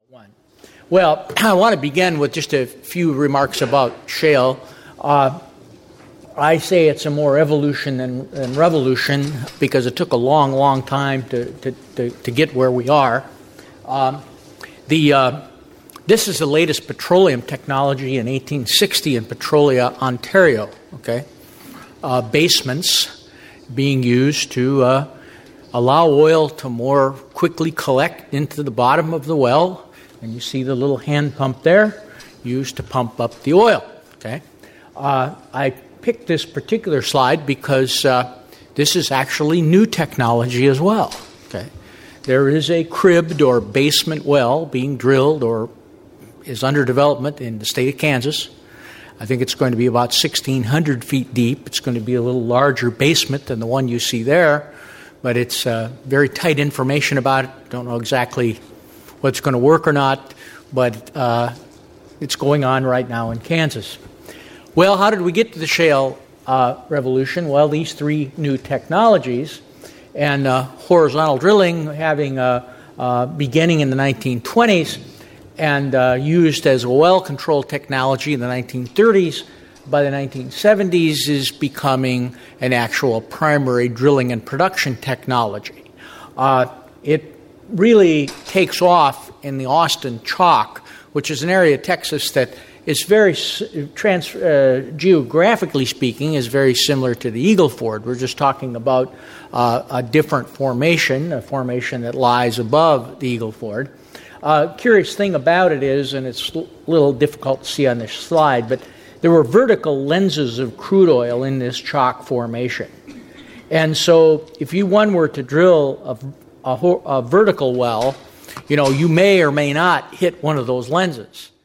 One. Well, I want to begin with just a few remarks about shale. I say it's a more evolution than revolution because it took a long, long time to get where we are. This is the latest petroleum technology in 1860 in Petrolia, Ontario. Okay, basements being used to allow oil to more quickly collect into the bottom of the well, and you see the little hand pump there, used to pump up the oil. Okay, I picked this particular slide because this is actually new technology as well. Okay, there is a cribbed or basement well being drilled or is under development in the state of Kansas. I think it's going to be about 1,600 feet deep. It's going to be a little larger basement than the one you see there, but it's very tight information about it. Don't know exactly what's going to work or not, but it's going on right now in Kansas. Well, how did we get to the shale revolution? Well, these three new technologies, and horizontal drilling having beginning in the 1920s and used as a well control technology in the 1930s. By the 1970s is becoming an actual primary drilling and production technology. It really takes off in the Austin Chalk, which is an area of Texas that is very, geographically speaking, is very similar to the Eagle Ford. We're just talking about a different formation, a formation that lies above the Eagle Ford. Curious thing about it is, and it's a little difficult to see on this slide, but there were vertical lenses of crude oil in this chalk formation. And so if one were to drill a vertical well, you may or may not hit one of those lenses.